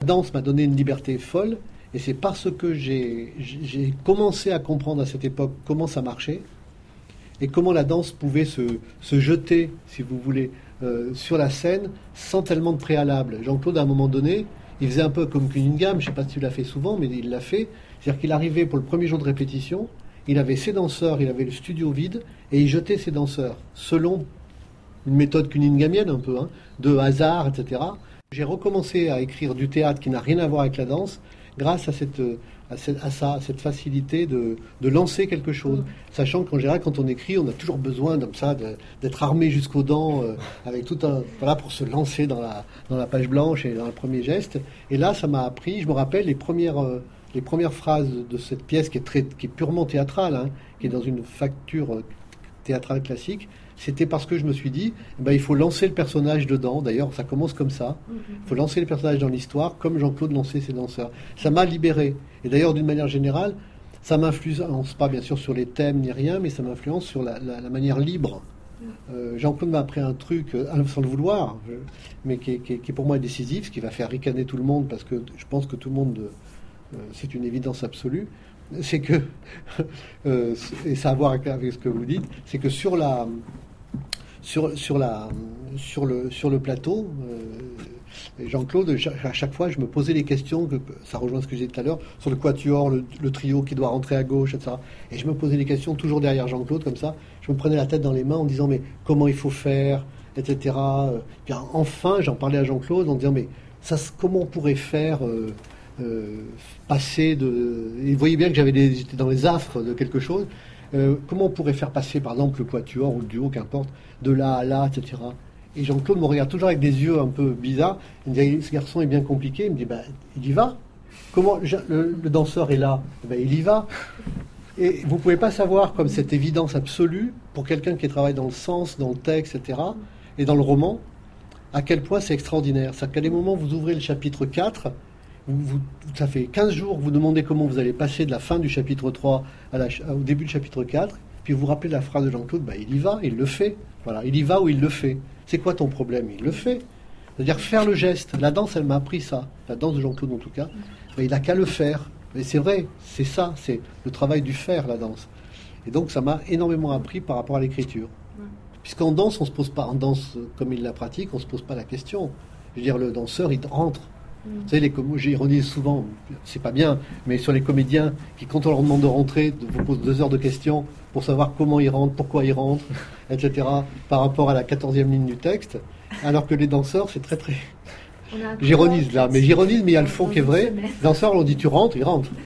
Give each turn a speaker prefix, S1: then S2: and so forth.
S1: danse m'a donné une liberté folle, et c'est parce que j'ai commencé à comprendre à cette époque comment ça marchait, et comment la danse pouvait se jeter, si vous voulez, sur la scène, sans tellement de préalable. Jean-Claude, à un moment donné, il faisait un peu comme Cunningham, je ne sais pas si tu l'as fait souvent, mais il l'a fait. C'est-à-dire qu'il arrivait pour le premier jour de répétition, il avait ses danseurs, il avait le studio vide, et il jetait ses danseurs, selon une méthode cunninghamienne un peu, de hasard, etc. J'ai recommencé à écrire du théâtre qui n'a rien à voir avec la danse, grâce à cette facilité de lancer quelque chose. Sachant qu'en général, quand on écrit, on a toujours besoin comme ça d'être armé jusqu'aux dents, avec tout un... Voilà, pour se lancer dans la page blanche et dans le premier geste. Et là, ça m'a appris, je me rappelle, les premières phrases de cette pièce qui est purement théâtrale, qui est dans une facture théâtrale classique. C'était parce que je me suis dit, il faut lancer le personnage dedans. D'ailleurs, ça commence comme ça. Il faut lancer le personnage dans l'histoire, comme Jean-Claude lançait ses danseurs. Ça m'a libéré. Et d'ailleurs, d'une manière générale, ça m'influence pas bien sûr sur les thèmes ni rien, mais ça m'influence sur la manière libre. Jean-Claude m'a appris un truc, sans le vouloir, mais qui pour moi est décisif, ce qui va faire ricaner tout le monde, parce que je pense que tout le monde, c'est une évidence absolue. C'est que, et ça a à voir avec ce que vous dites, c'est que sur le plateau, Jean-Claude, à chaque fois, je me posais les questions, ça rejoint ce que j'ai dit tout à l'heure, sur le quatuor, le trio qui doit rentrer à gauche, etc. Et je me posais les questions toujours derrière Jean-Claude, comme ça. Je me prenais la tête dans les mains en disant, mais comment il faut faire, etc. Puis enfin, j'en parlais à Jean-Claude en disant, mais comment on pourrait faire passer de... Et vous voyez bien que j'étais dans les affres de quelque chose. Comment on pourrait faire passer, par exemple, le quatuor ou le duo, qu'importe, de là à là, etc. Et Jean-Claude me regarde toujours avec des yeux un peu bizarres. Il me dit, ce garçon est bien compliqué. Il me dit, il y va. Comment le danseur est là, il y va. Et vous ne pouvez pas savoir, comme cette évidence absolue, pour quelqu'un qui travaille dans le sens, dans le texte, etc., et dans le roman, à quel point c'est extraordinaire. C'est-à-dire qu'à des moments, vous ouvrez le chapitre 4, ça fait 15 jours que vous demandez comment vous allez passer de la fin du chapitre 3 au début du chapitre 4, puis vous vous rappelez la phrase de Jean-Claude, il y va, il le fait. Voilà, il y va ou il le fait. C'est quoi ton problème? Il le fait. C'est-à-dire faire le geste. La danse, elle m'a appris ça. La danse de Jean-Claude, en tout cas. Il n'a qu'à le faire. Mais c'est vrai, c'est ça, c'est le travail du faire, la danse. Et donc, ça m'a énormément appris par rapport à l'écriture. Puisqu'en danse, on se pose pas, en danse comme il la pratique, on ne se pose pas la question. Je veux dire, le danseur, il rentre. Vous savez, j'ironise souvent, c'est pas bien, mais sur les comédiens qui, quand on leur demande de rentrer, vous posent 2 heures de questions pour savoir comment ils rentrent, pourquoi ils rentrent, etc., par rapport à la 14e ligne du texte, alors que les danseurs, c'est très très... J'ironise là, mais il y a le fond qui est vrai. Les danseurs, on dit tu rentres, ils rentrent.